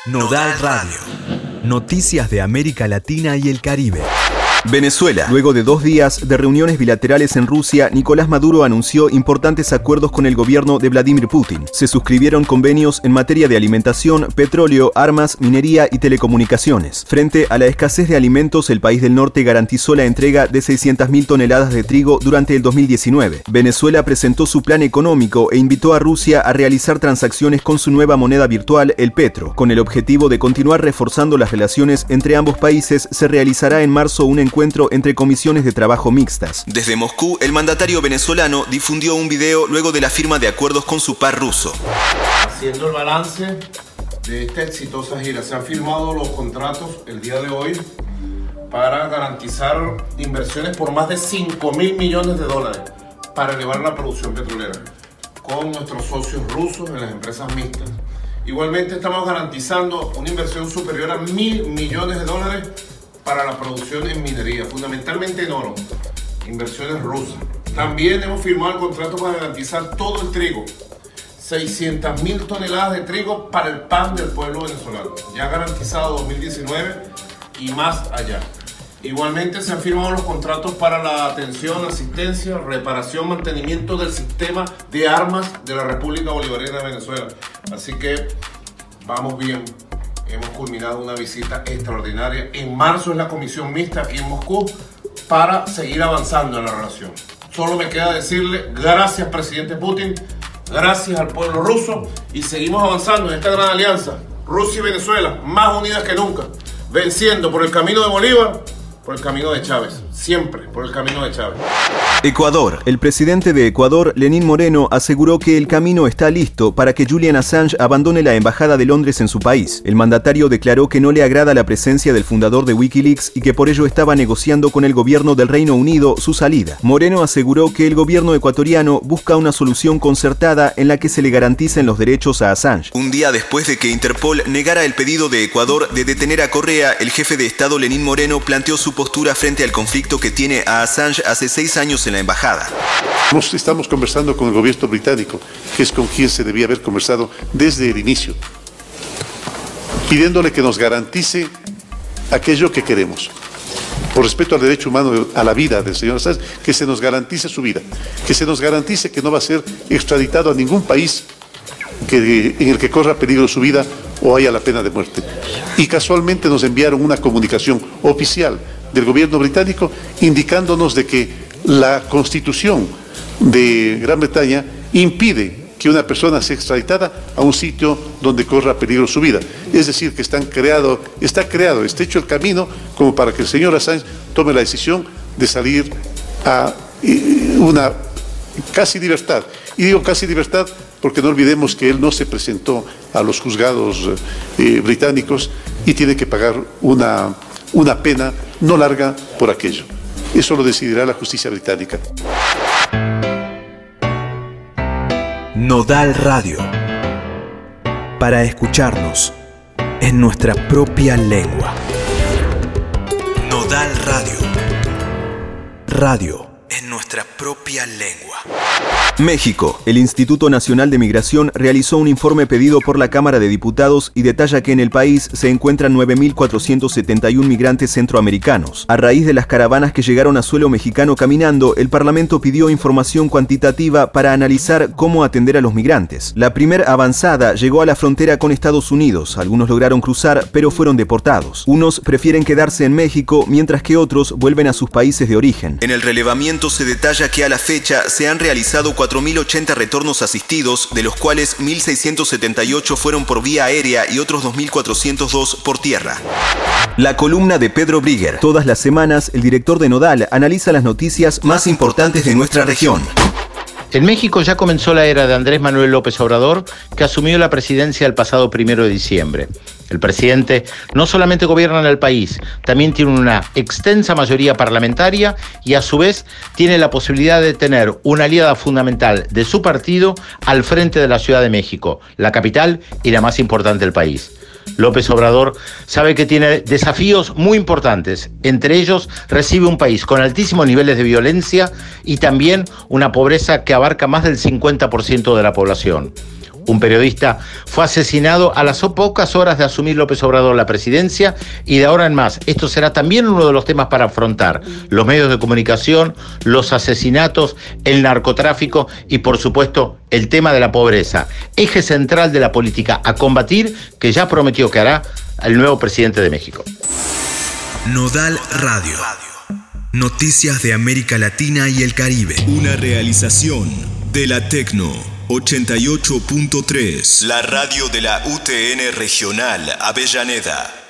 Nodal Radio. Noticias de América Latina y el Caribe. Venezuela. Luego de 2 días de reuniones bilaterales en Rusia, Nicolás Maduro anunció importantes acuerdos con el gobierno de Vladimir Putin. Se suscribieron convenios en materia de alimentación, petróleo, armas, minería y telecomunicaciones. Frente a la escasez de alimentos, el país del norte garantizó la entrega de 600.000 toneladas de trigo durante el 2019. Venezuela presentó su plan económico e invitó a Rusia a realizar transacciones con su nueva moneda virtual, el petro. Con el objetivo de continuar reforzando las relaciones entre ambos países, se realizará en marzo un encuentro entre comisiones de trabajo mixtas. Desde Moscú, el mandatario venezolano difundió un video luego de la firma de acuerdos con su par ruso. Haciendo el balance de esta exitosa gira, se han firmado los contratos el día de hoy para garantizar inversiones por más de $5.000 millones para elevar la producción petrolera con nuestros socios rusos en las empresas mixtas. Igualmente estamos garantizando una inversión superior a $1.000 millones para la producción en minería, fundamentalmente en oro, inversiones rusas. También hemos firmado el contrato para garantizar todo el trigo, 600.000 toneladas de trigo para el pan del pueblo venezolano, ya garantizado 2019 y más allá. Igualmente se han firmado los contratos para la atención, asistencia, reparación, mantenimiento del sistema de armas de la República Bolivariana de Venezuela. Así que vamos bien. Hemos culminado una visita extraordinaria. En marzo es la comisión mixta aquí en Moscú para seguir avanzando en la relación. Solo me queda decirle gracias, presidente Putin, gracias al pueblo ruso, y seguimos avanzando en esta gran alianza. Rusia y Venezuela, más unidas que nunca, venciendo por el camino de Bolívar, por el camino de Chávez, siempre por el camino de Chávez. Ecuador. El presidente de Ecuador, Lenín Moreno, aseguró que el camino está listo para que Julian Assange abandone la embajada de Londres en su país. El mandatario declaró que no le agrada la presencia del fundador de Wikileaks y que por ello estaba negociando con el gobierno del Reino Unido su salida. Moreno aseguró que el gobierno ecuatoriano busca una solución concertada en la que se le garanticen los derechos a Assange. Un día después de que Interpol negara el pedido de Ecuador de detener a Correa, el jefe de Estado Lenín Moreno planteó su postura frente al conflicto que tiene a Assange hace 6 años en la embajada. Estamos conversando con el gobierno británico, que es con quien se debía haber conversado desde el inicio, pidiéndole que nos garantice aquello que queremos. Por respeto al derecho humano a la vida del señor Assange, que se nos garantice su vida, que se nos garantice que no va a ser extraditado a ningún país en el que corra peligro su vida o haya la pena de muerte. Y casualmente nos enviaron una comunicación oficial del gobierno británico indicándonos de que la Constitución de Gran Bretaña impide que una persona sea extraditada a un sitio donde corra peligro su vida. Es decir, que está hecho el camino como para que el señor Assange tome la decisión de salir a una casi libertad. Y digo casi libertad porque no olvidemos que él no se presentó a los juzgados británicos y tiene que pagar una pena no larga por aquello. Eso lo decidirá la justicia británica. Nodal Radio. Para escucharnos en nuestra propia lengua. Nodal Radio. Radio en nuestra propia lengua. México. El Instituto Nacional de Migración realizó un informe pedido por la Cámara de Diputados y detalla que en el país se encuentran 9.471 migrantes centroamericanos. A raíz de las caravanas que llegaron a suelo mexicano caminando, el Parlamento pidió información cuantitativa para analizar cómo atender a los migrantes. La primer avanzada llegó a la frontera con Estados Unidos. Algunos lograron cruzar, pero fueron deportados. Unos prefieren quedarse en México, mientras que otros vuelven a sus países de origen. En el relevamiento se detalla que a la fecha se han realizado 4.080 retornos asistidos, de los cuales 1.678 fueron por vía aérea y otros 2.402 por tierra. La columna de Pedro Brigger. Todas las semanas, el director de Nodal analiza las noticias más importantes de nuestra región. En México ya comenzó la era de Andrés Manuel López Obrador, que asumió la presidencia el pasado 1 de diciembre. El presidente no solamente gobierna en el país, también tiene una extensa mayoría parlamentaria y a su vez tiene la posibilidad de tener una aliada fundamental de su partido al frente de la Ciudad de México, la capital y la más importante del país. López Obrador sabe que tiene desafíos muy importantes. Entre ellos, recibe un país con altísimos niveles de violencia y también una pobreza que abarca más del 50% de la población. Un periodista fue asesinado a las pocas horas de asumir López Obrador la presidencia, y de ahora en más, esto será también uno de los temas para afrontar: los medios de comunicación, los asesinatos, el narcotráfico y, por supuesto, el tema de la pobreza, eje central de la política a combatir, que ya prometió que hará el nuevo presidente de México. Nodal Radio. Noticias de América Latina y el Caribe. Una realización de la Tecno 88.3. La radio de la UTN Regional Avellaneda.